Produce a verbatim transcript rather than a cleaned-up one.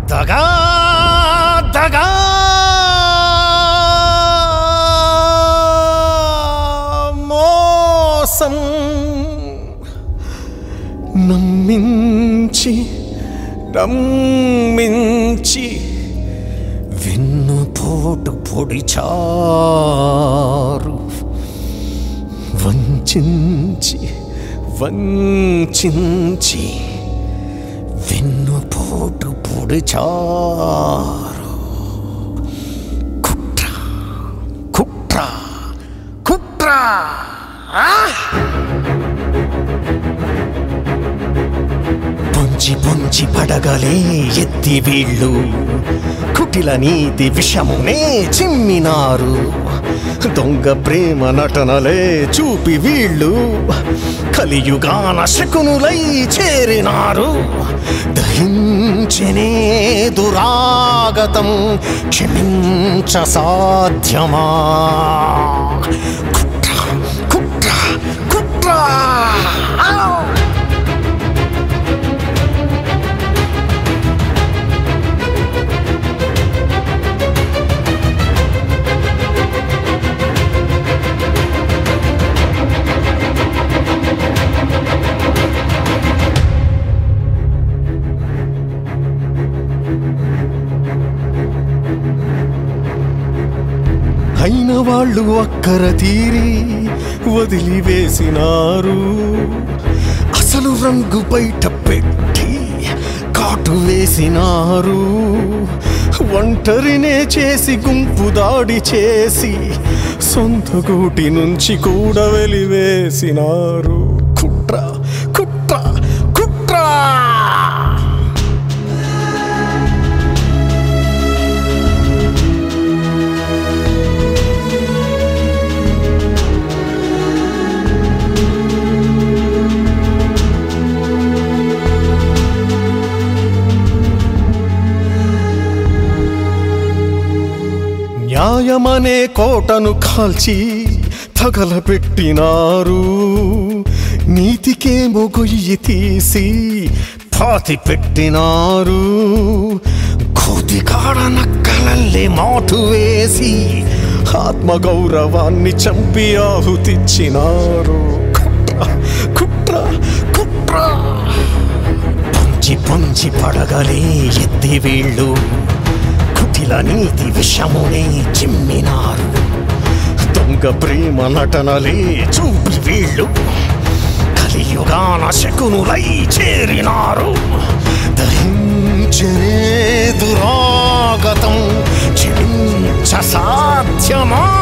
దగా దగా మోసం నమ్మించి నమ్మించి వెన్నుపోటు పొడిచారు వంచించి వంచించి వెన్నుపోటు పొడిచారు కుట్ర కుట్ర కుట్ర పొంచి పొంచి పడగలే ఎత్తి వీళ్ళు కుటిల నీతి విషమునే చిమ్మినారు దొంగ ప్రేమ నటనలే చూపి వీళ్ళు కలియుగాన శకునులై చేరినారు దహించనే దురాగతం క్షమించ సాధ్యమా కుట్ర కుట్ర కుట్ర అయిన వాళ్ళు అక్కర తీరి వదిలివేసినారు అసలు రంగు బయట పెట్టి కాటు వేసినారు ఒంటరినే చేసి గుంపు దాడి చేసి సొంత గూటి నుంచి కూడా వెలివేసినారు కుట్ర కుట్ర కుట్ర న్యాయమనే కోటను కాల్చి తగలబెట్టినారు నీతికేమో గొయ్యి తీసి పాతి పెట్టినారు కోతికాడ నక్కలల్లే మాటు వేసి ఆత్మగౌరవాన్ని చంపి ఆహుతిచ్చినారు కుట్ర కుట్ర కుట్ర పొంచి పొంచి పడగలే ఎత్తి వీళ్ళు కుటిల నీతి విషమునే చిమ్మినారు దొంగ ప్రేమ నటనలే చూపి వీళ్ళు కలియుగాన శకునులై చేరినారు దహించనే దురాగతం క్షమించ సాధ్యమా